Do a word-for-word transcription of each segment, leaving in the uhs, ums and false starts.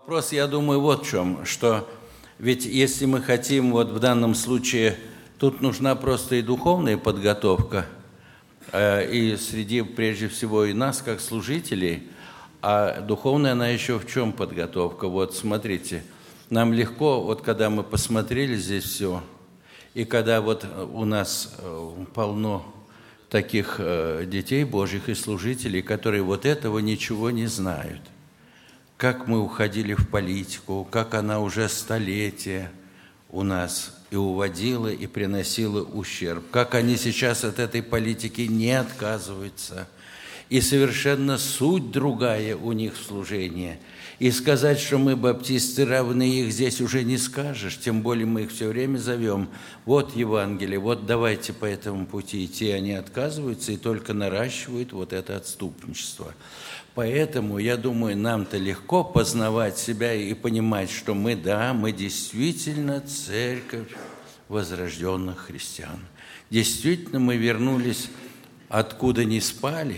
Вопрос, я думаю, вот в чем, что ведь если мы хотим, вот в данном случае, тут нужна просто и духовная подготовка, и среди, прежде всего, и нас, как служителей, а духовная она еще в чем подготовка? Вот смотрите, нам легко, вот когда мы посмотрели здесь все, и когда вот у нас полно таких детей Божьих и служителей, которые вот этого ничего не знают, как мы уходили в политику, как она уже столетия у нас и уводила, и приносила ущерб, как они сейчас от этой политики не отказываются, и совершенно суть другая у них в служении. И сказать, что мы, баптисты, равны, их здесь уже не скажешь, тем более мы их все время зовем. Вот Евангелие, вот давайте по этому пути идти. Они отказываются и только наращивают вот это отступничество. Поэтому, я думаю, нам-то легко познавать себя и понимать, что мы, да, мы действительно церковь возрожденных христиан. Действительно, мы вернулись, откуда не спали,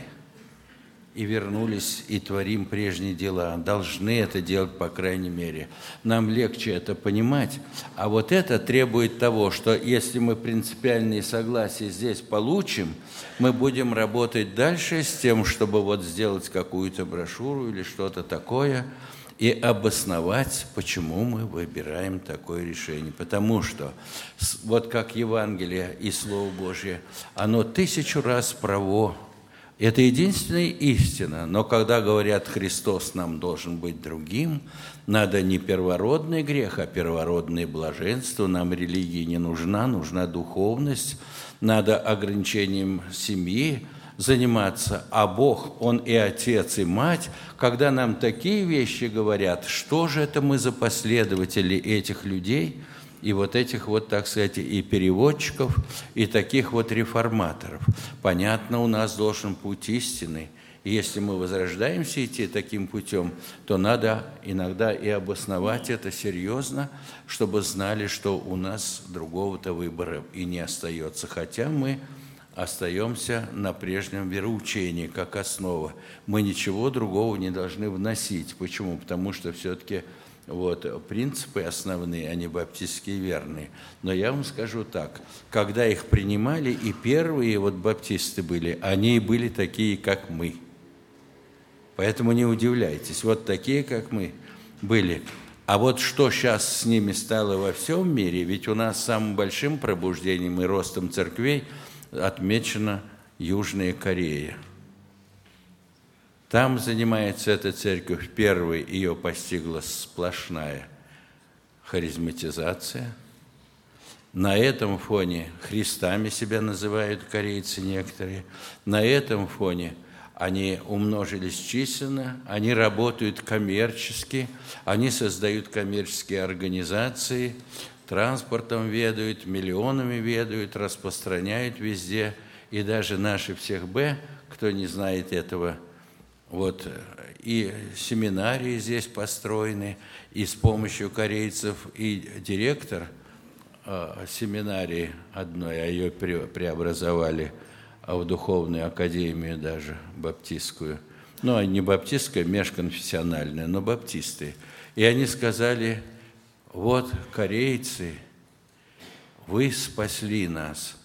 и вернулись, и творим прежние дела. Должны это делать, по крайней мере. Нам легче это понимать. А вот это требует того, что если мы принципиальные согласия здесь получим, мы будем работать дальше с тем, чтобы вот сделать какую-то брошюру или что-то такое, и обосновать, почему мы выбираем такое решение. Потому что вот как Евангелие и Слово Божье, оно тысячу раз право. Это единственная истина, но когда говорят, Христос нам должен быть другим, надо не первородный грех, а первородное блаженство, нам религия не нужна, нужна духовность, надо ограничением семьи заниматься, а Бог, Он и Отец, и Мать, когда нам такие вещи говорят, что же это мы за последователи этих людей, и вот этих вот, так сказать, и переводчиков, и таких вот реформаторов. Понятно, у нас должен путь истины. И если мы возрождаемся идти таким путем, то надо иногда и обосновать это серьезно, чтобы знали, что у нас другого-то выбора и не остается. Хотя мы остаемся на прежнем вероучении, как основа. Мы ничего другого не должны вносить. Почему? Потому что все-таки вот, принципы основные, они баптистские верные. Но я вам скажу так, когда их принимали, и первые вот баптисты были, они были такие, как мы. Поэтому не удивляйтесь, вот такие, как мы были. А вот что сейчас с ними стало во всем мире, ведь у нас самым большим пробуждением и ростом церквей отмечена Южная Корея. Там занимается эта церковь, первой ее постигла сплошная харизматизация. На этом фоне христами себя называют корейцы некоторые. На этом фоне они умножились численно, они работают коммерчески, они создают коммерческие организации, транспортом ведают, миллионами ведают, распространяют везде. И даже наши всех Б, кто не знает этого, вот, и семинарии здесь построены, и с помощью корейцев, и директор э, семинарии одной, а ее пре- преобразовали в духовную академию даже, баптистскую. Ну, не баптистская, межконфессиональная, но баптисты. И они сказали, вот, корейцы, вы спасли нас,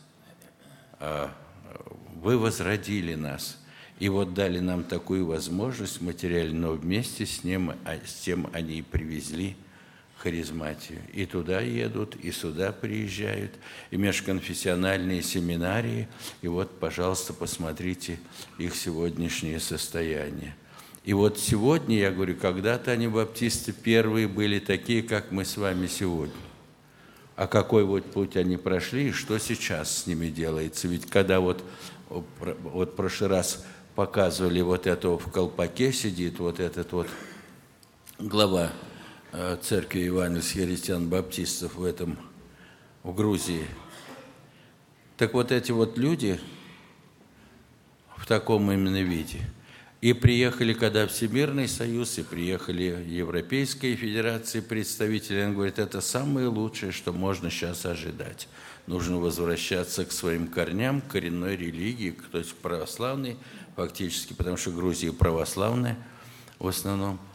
вы возродили нас. И вот дали нам такую возможность материально, но вместе с, ним, с тем они и привезли харизматию. И туда едут, и сюда приезжают, и межконфессиональные семинарии. И вот, пожалуйста, посмотрите их сегодняшнее состояние. И вот сегодня, я говорю, когда-то они, баптисты, первые были такие, как мы с вами сегодня. А какой вот путь они прошли, и что сейчас с ними делается? Ведь когда вот, вот в прошлый раз показывали вот этого в колпаке сидит, вот этот вот глава э, церкви евангельских христиан-баптистов в этом, в Грузии. Так вот эти вот люди в таком именно виде. И приехали, когда Всемирный Союз, и приехали Европейская Федерация представители, он говорит, это самое лучшее, что можно сейчас ожидать. Нужно возвращаться к своим корням, к коренной религии, то есть православной, фактически, потому что Грузия православная в основном.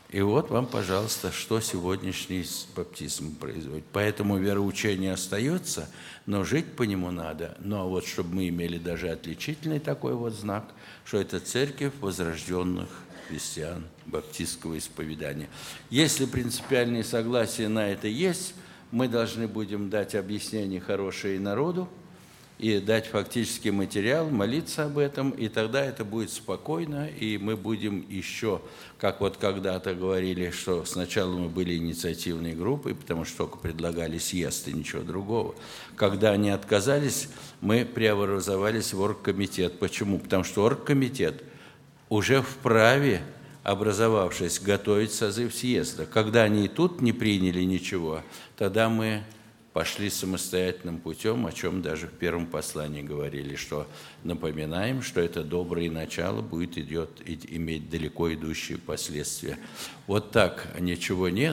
И вот вам, пожалуйста, что сегодняшний баптизм производит. Поэтому вероучение остается, но жить по нему надо. Ну а вот чтобы мы имели даже отличительный такой вот знак, что это церковь возрожденных христиан баптистского исповедания. Если принципиальное согласие на это есть, мы должны будем дать объяснение хорошее народу, и дать фактический материал, молиться об этом, и тогда это будет спокойно, и мы будем еще, как вот когда-то говорили, что сначала мы были инициативной группой, потому что только предлагали съезд и ничего другого. Когда они отказались, мы преобразовались в оргкомитет. Почему? Потому что оргкомитет уже вправе, образовавшись, готовить созыв съезда. Когда они и тут не приняли ничего, тогда мы пошли самостоятельным путем, о чем даже в первом послании говорили, что напоминаем, что это доброе начало будет идет, иметь далеко идущие последствия. Вот так ничего нет,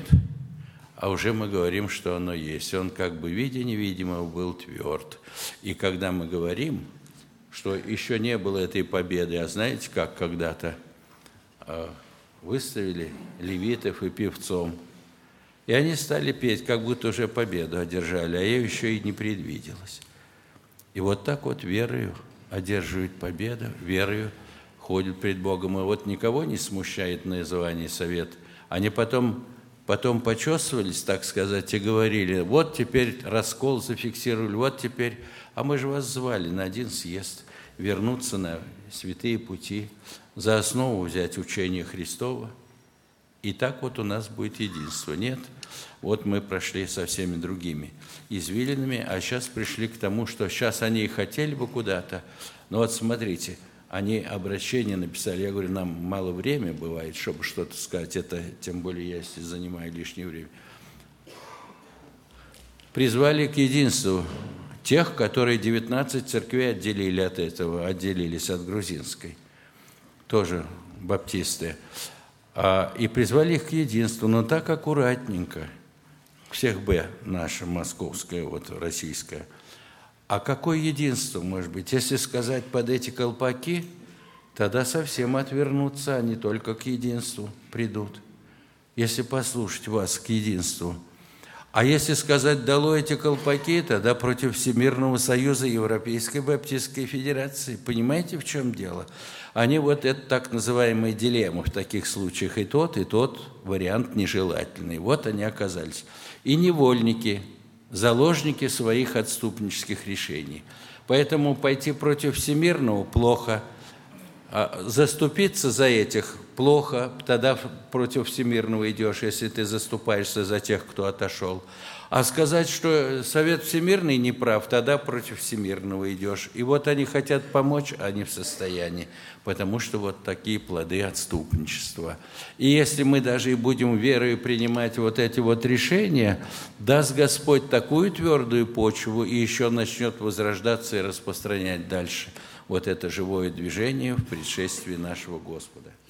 а уже мы говорим, что оно есть. Он как бы видя невидимого был тверд. И когда мы говорим, что еще не было этой победы, а знаете, как когда-то э, выставили левитов и певцом, и они стали петь, как будто уже победу одержали, а ее еще и не предвиделось. И вот так вот верою одерживают победу, верою ходят пред Богом. И вот никого не смущает называние совет. Они потом, потом почесывались, так сказать, и говорили, вот теперь раскол зафиксировали, вот теперь, а мы же вас звали на один съезд, вернуться на святые пути, за основу взять учение Христово. И так вот у нас будет единство. Нет, вот мы прошли со всеми другими извилинами, а сейчас пришли к тому, что сейчас они и хотели бы куда-то. Но вот смотрите, они обращение написали. Я говорю, нам мало времени бывает, чтобы что-то сказать. Это тем более я если занимаю лишнее время. Призвали к единству тех, которые девятнадцать церквей отделили от этого, отделились от грузинской. Тоже баптисты. И призвали их к единству, но так аккуратненько. Всех Б наша московская, вот российская. А какое единство, может быть? Если сказать под эти колпаки, тогда совсем отвернутся, они только к единству придут. Если послушать вас к единству. А если сказать «дало эти колпаки», тогда против Всемирного Союза Европейской Баптистской Федерации. Понимаете, в чем дело? Они вот это так называемые дилеммы в таких случаях. И тот, и тот вариант нежелательный. Вот они оказались. И невольники, заложники своих отступнических решений. Поэтому пойти против Всемирного плохо. А заступиться за этих плохо, тогда против Всемирного идешь, если ты заступаешься за тех, кто отошел. А сказать, что Совет Всемирный не прав, тогда против Всемирного идешь. И вот они хотят помочь, а не в состоянии, потому что вот такие плоды отступничества. И если мы даже и будем верой принимать вот эти вот решения, даст Господь такую твердую почву и еще начнет возрождаться и распространять дальше вот это живое движение в предшествии нашего Господа.